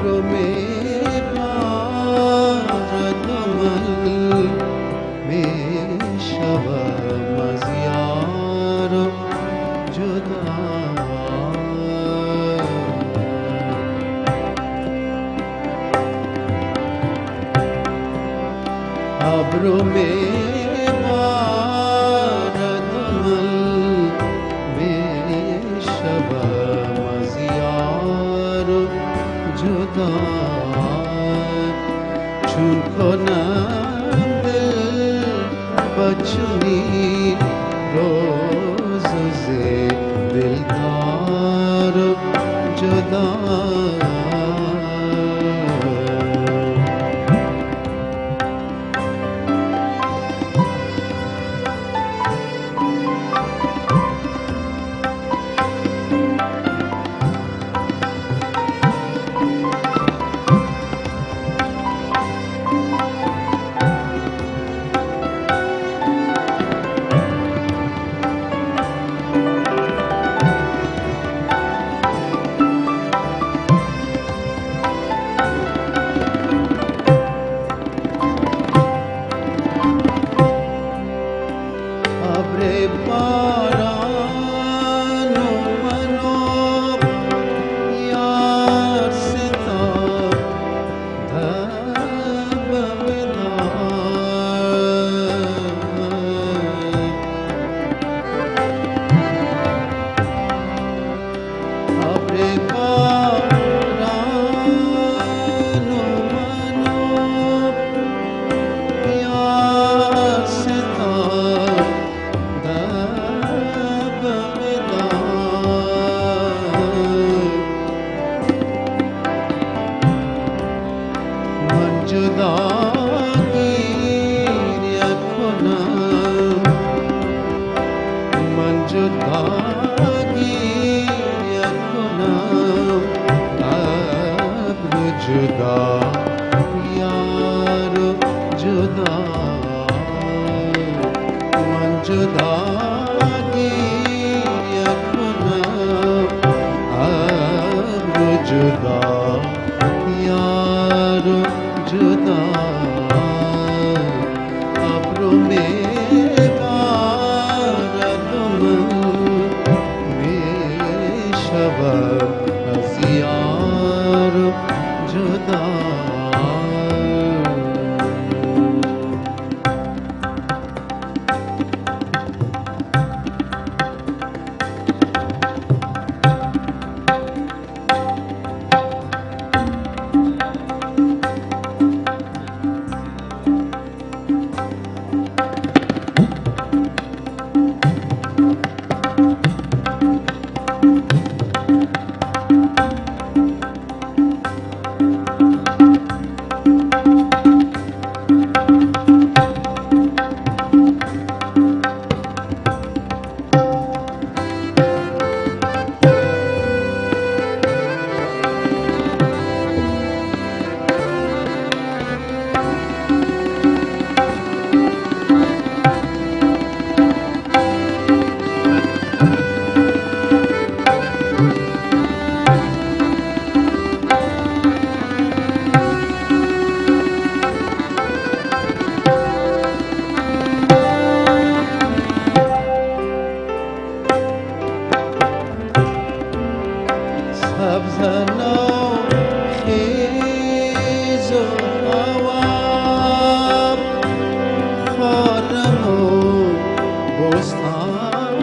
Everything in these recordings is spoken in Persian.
ابرو میبارد و من میشوم از یار جدا. ابرو میبارد و من میشوم از یار جدا. چون کنم دل با چنین روز ز دلدار جدا. باران منو یار ستاد دب ابر باران منو یار ستاد من جدا گریه کنم. من جدا گریه کنم. ابر جدا یار جدا. من جدا گریه کنم. ابر جدا یار جدا. ابرو میبارد و من میشوم از یار جدا. سبز خیز و هوا خانم و بستان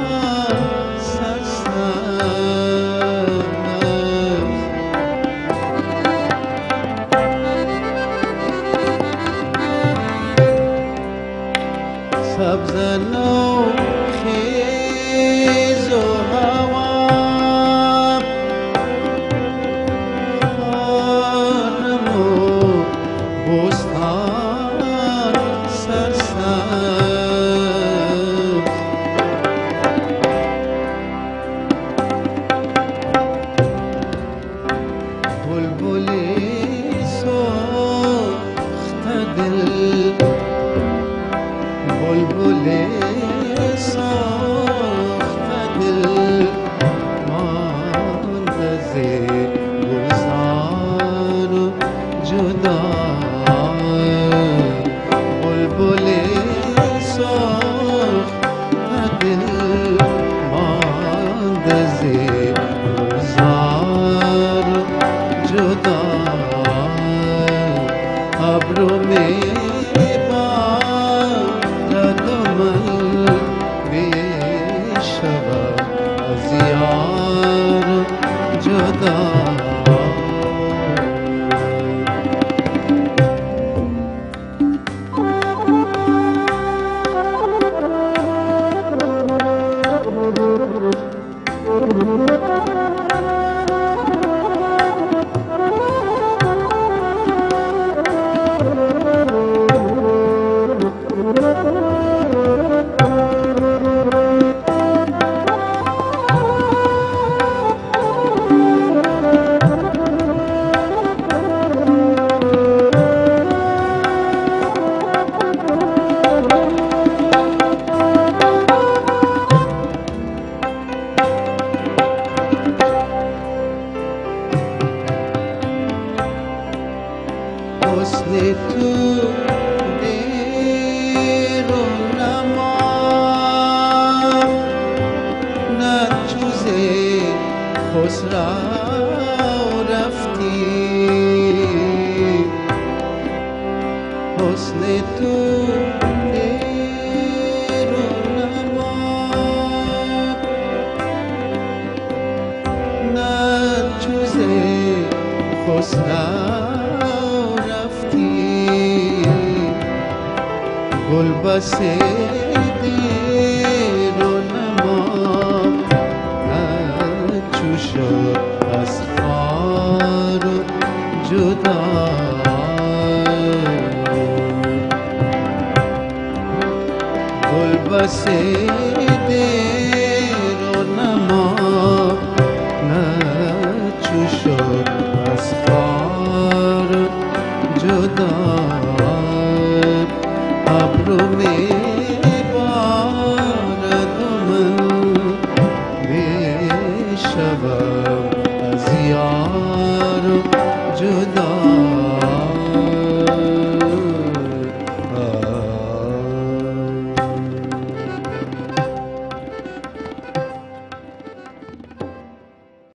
سرسبز. سبز خیز و هوا بستان سرسبز. بلبلی سوخته دل بلبلی जुदा बुलबुले सोख दिल मांदज़े गुलज़ार जुदा अब्रों में बादल बेशबा az yar जुदा उसने तू देरो नमा न चुजे खुसरा रफ्ती उसने तू देरो नमा न चुजे खुसरा गुल बसे देरो नमा चुशो अस्फार जुदा गुल बसे देरो नमा चुशो